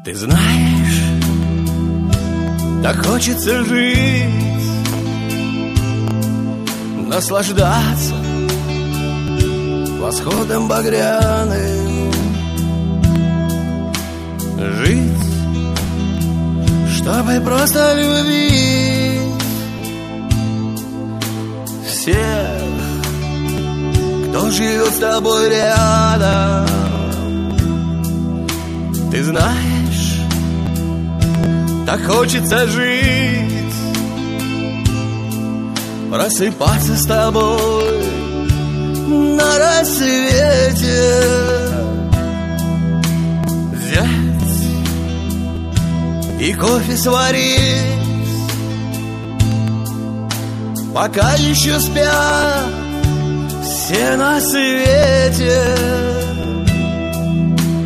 Ты знаешь, так хочется жить, наслаждаться восходом багряным, жить, чтобы просто любить всех, кто живет с тобой рядом. Ты знаешь, так хочется жить, просыпаться с тобой на рассвете, взять и кофе сварить, пока еще спят все на свете.